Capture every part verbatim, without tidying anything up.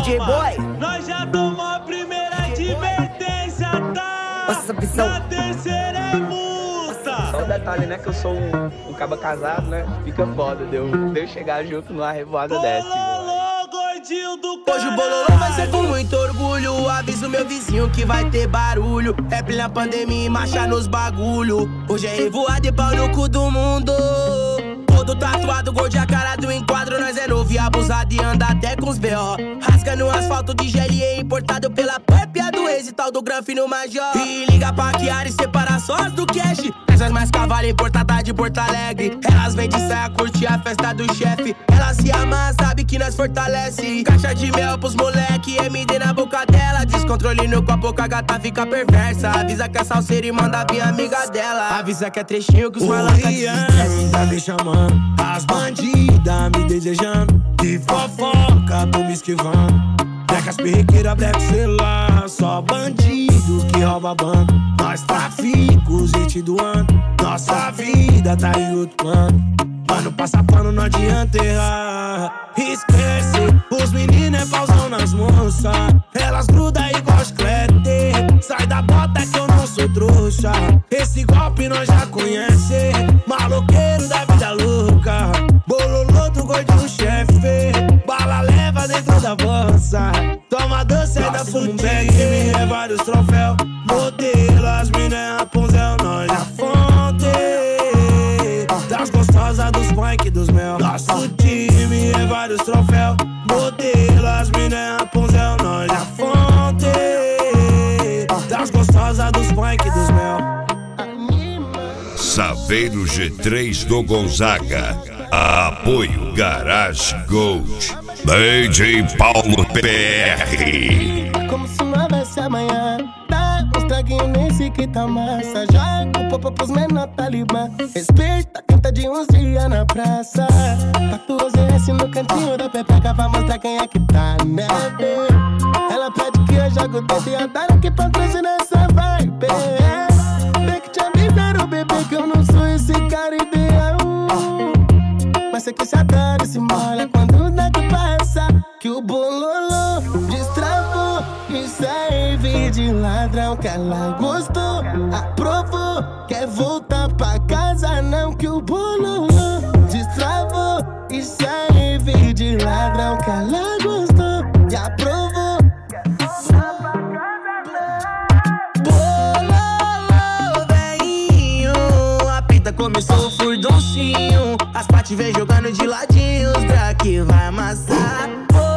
J Boy. Nós já tomou a primeira advertência, tá? Nossa, visão. Na terceira é multa. Só um detalhe, né, que eu sou um, um caba casado, né? Fica foda, deu, deu chegar junto numa revoada dessa. Bololô, gordinho do Hoje o bololô vai ser com muito orgulho. Aviso meu vizinho que vai ter barulho. É plena pandemia e marcha nos bagulho. Hoje é revoada e pau no cu do mundo. Todo tatuado, gordo a cara do enquadro. Nós é novo e abusado e anda até com os B O. Rasga no asfalto de G L E importado pela pépia do ex e tal do Granf no Major. E liga pra Chiara e separa sós do cash. Essas mais cavalo importada de Porto Alegre. Elas vêm de saia curtir a festa do chefe. Elas se amam, sabe que nós fortalece. Caixa de mel pros moleque, M D na boca dela. Descontrole no copo, a gata fica perversa. Avisa que é salseira e manda vir amiga dela. Avisa que é trechinho que os malandros tá me chamando, as bandidas me desejando. Que fofoca, tô me esquivando. Brecas perrequeira, breca celular. Só bandido que rouba banco. Nós traficos e te doando. Nossa vida tá em outro plano. Mano, passa pano, não adianta errar. Esquece, os meninos é pauzão nas moças. Elas grudam igual chiclete. Sai da bota que eu não sou trouxa. Esse golpe nós já conhece. Maloqueiro da vida louca. Bololô do gordinho chefe. Bala leva dentro da bolsa. Toma doce da fumo bag que me é vários troféus. Modelo, as mina é Rapunzel, nós na fonte. Das gostosas dos funk dos mel. Nosso time é vários troféus. Modelo, as mina é Rapunzel, nós na fonte. Das gostosas dos funk dos mel. Saveiro G três do Gonzaga. Apoio Garage Gold. D J Paulo P R. Como se não houvesse amanhã. Dá uns traguinhos nesse que tá massa. Joga o popo pros menor talibã. Respeita quem tá de uns dias na praça. Tatuou Z S no cantinho da pepeca pra mostrar quem é que tá, né? Ela pede que eu jogo dentro e adoro que pra trás nessa vibe. Tem que te avisar, bebê, que eu não sou esse cara ideal. Mas sei que se adora e se molha quando o nego passa. Que o bololô destravou e serve de ladrão. Que ela gostou, aprovou. Quer voltar pra casa não. Que o bololô destravou e serve de ladrão. Que ela gostou e aprovou. Bololô, velhinho. A pita começou o furduncinho. As pates vem jogando de ladinho. Os Drake vai amassar.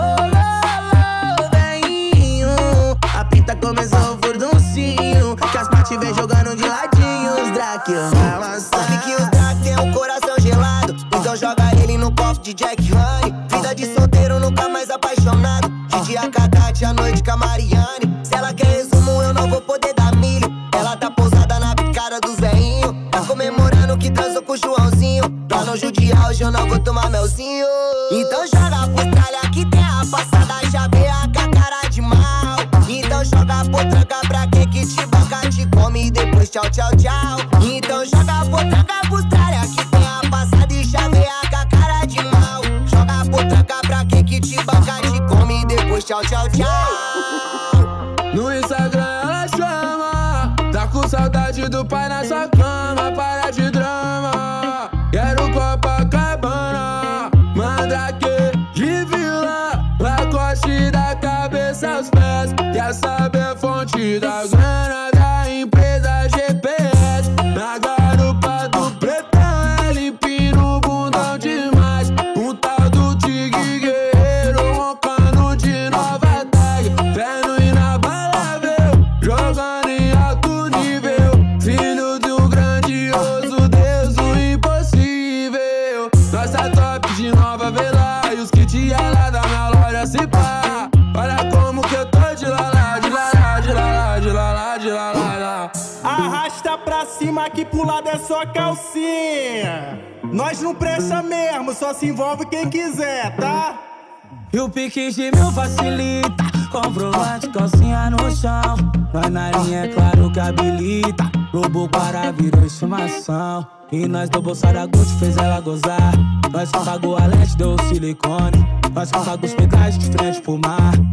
Bololô, velhinho. A pita começou o furduncinho. Que as pates vem jogando de ladinho. Os Drake vai amassar. Sabe que os Drake tem um coração gelado. Então joga ele no copo de Jack Honey. Vida de solteiro, nunca mais apaixonado. De dia com a Tati, à noite com a Mariane. Se ela quer resumo, eu não vou poder dar milho. Ela tá pousada na cara dos velhinhos. Tá comemorando que transou com o Joãozinho. Pra não judiar, hoje eu não vou tomar melzinho. Então joga pro tralha que tem a passada. Já vê a cara de mal. Então joga pro tranca pra quem que te banca. Te come e depois tchau, tchau, tchau. Então joga pro tranca pro tralha que tem a passada. E já vê a cara de mal. Joga pro tranca pra quem que te banca. Te come e depois tchau, tchau, tchau. No Instagram ela chama. Tá com saudade do pai na sua cama. Para de drama. Quero Copacabana. Mandrake de vila. Lacoste da cabeça aos pés. Quer saber a fonte da grana da empresa G P S. Na garupa do pretão é limpinho, bundão demais. Um tal do Tigre Guerreiro roncando de nova tag. Feno inabalável, jogando em alto nível. Filho do grandioso Deus, o impossível. Nós tá top de nova, vê lá. E os kits é lá da minha loja se pá. Olha como que eu tô de lalá, de lalá, de lalá, de lalá, de lalá. Arrasta pra cima que pro lado é só calcinha. Nós não presta mesmo, só se envolve quem quiser, tá? E o pique de mil facilita. Comprovante, calcinha no chão. Nós na linha é claro que habilita. Lobo para virou estimação. E nós do bolsa da Gucci fez ela gozar. Nós que pagou a lente, deu o silicone. Nós que pagou os pedágios de frente pro mar.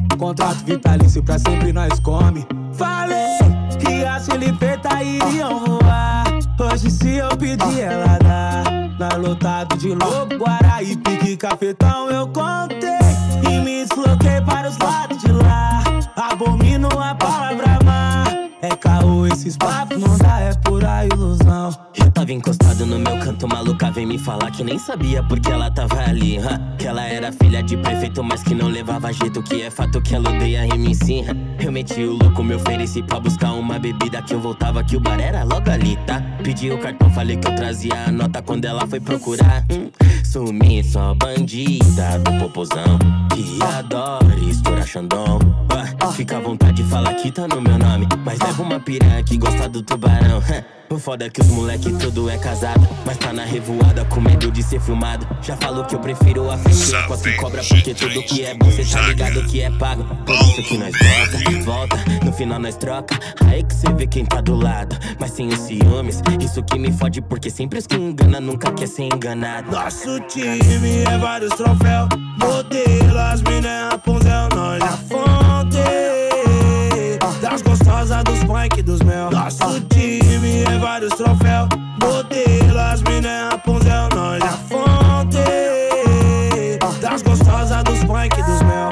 Contrato vitalício pra sempre nós come. Falei que as Felipetas iriam voar. Hoje se eu pedir ela dá. Nós lotado de lobo, guará e pique cafetão eu contei. E me desloquei para os lados de lá. Abomino a palavra amar. É caô esses papos, não dá, é pura ilusão. Eu tava encostado no meu canto, maluca vem me falar que nem sabia porque ela tava ali, huh? Que ela era filha de prefeito, mas que não levava jeito. Que é fato que ela odeia rima em si, huh? Eu meti o louco, me ofereci pra buscar uma bebida. Que eu voltava, que o bar era logo ali, tá? Pedi o cartão, falei que eu trazia a nota. Quando ela foi procurar, hum, sumi só bandida do popozão que adora estourar xandão. uh, Fica à vontade de falar que tá no meu nome, mas leva uma piranha que gosta do tubarão. O foda é que os moleque tudo é casado, mas tá na revoada com medo de ser filmado. Já falou que eu prefiro a feitura com as que cobra, porque tudo que é bom cê tá ligado que é pago. Por isso que nós volta, volta, no final nós troca. Aí que cê vê quem tá do lado, mas sem os ciúmes. Isso que me fode, porque sempre os que engana nunca quer ser enganado. Nosso time é vários troféus, modelo, as mina é Rapunzel, nós a fonte das gostosas, dos funk, dos mel. Nosso time é vários troféus, modelo, as mina é Rapunzel, nós a fonte das gostosas, dos funk, dos mel.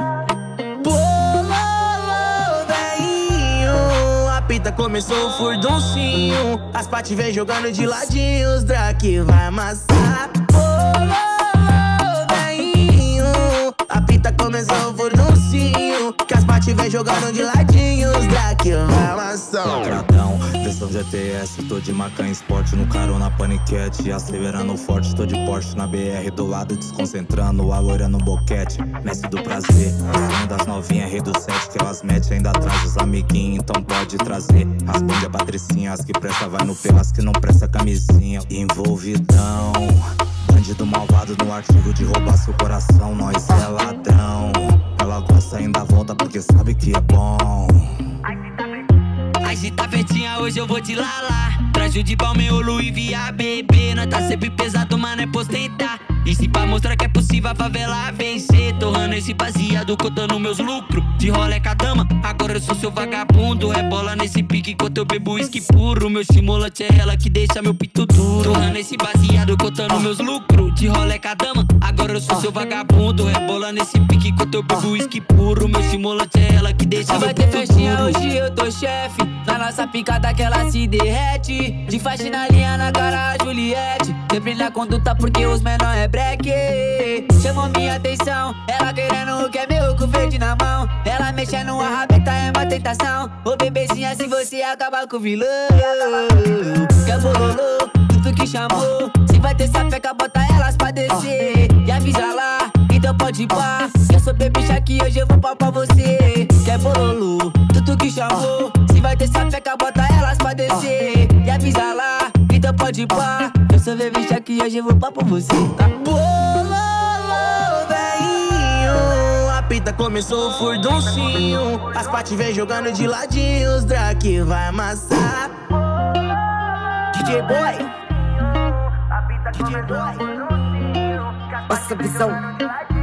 Bololô, velhinho, a pita começou o furduncinho. As pati vem jogando de ladinho, os Drake vai amassar. Bololô, velhinho, a pita começou o furduncinho. Que as pati vem jogando de ladinho, os Drake vai amassar. Lacradão, versão G T S, tô de Macan Sport no carona paniquete, acelerando forte, tô de Porsche na B R do lado desconcentrando, a loira no boquete, mestre do prazer, as das novinhas, rei do sete, que elas metem ainda atrás os amiguinhos, então pode trazer as bundas patricinhas, as que presta vai no pelo, as que não presta camisinha, envolvidão, bandido malvado no artigo de roubar seu coração, nós é ladrão, ela gosta ainda volta porque sabe que é bom. Agita vetinha, hoje eu vou te lalar. Trajo de Balmain, Louis via bebê. Nós tá sempre pesado, mas não é postentar. E se pra mostrar que é possível a favela vencer. Torrando esse baseado, contando meus lucros. De roleca dama, agora eu sou seu vagabundo. Rebola nesse pique enquanto eu bebo uísque puro. Meu estimulante é ela que deixa meu pito duro. Torrando esse baseado, contando meus lucros. De roleca dama, agora eu sou seu vagabundo. Rebola nesse pique enquanto eu bebo uísque puro. Meu estimulante é ela que deixa meu pito duro. Vai ter festinha hoje, eu tô chefe. Na nossa picada que ela se derrete. De faxina linha na cara a Juliette. Sempre na conduta porque os menor é breque. Chamou minha atenção, ela querendo o que é meu com verde na mão. Ela mexendo uma rabeta é uma tentação. Ô bebezinha, se você acaba com o vilão. Quer bololô, tudo que chamou. Se vai ter sapeca, bota elas pra descer. E avisa lá, então pode ir pá. Eu sou bebicha que hoje eu vou pau pra você. Quer bololô, tudo que chamou. Se vai ter sapeca, bota elas pra descer. E avisa lá, então pode ir pá. Eu sou bebicha que hoje eu vou pau pra você, tá? Bololô, velhinho, a pita começou o furduncinho. As pati vem jogando de ladinho, os Drake vai amassar. D J Boy, D J Boy, essa visão.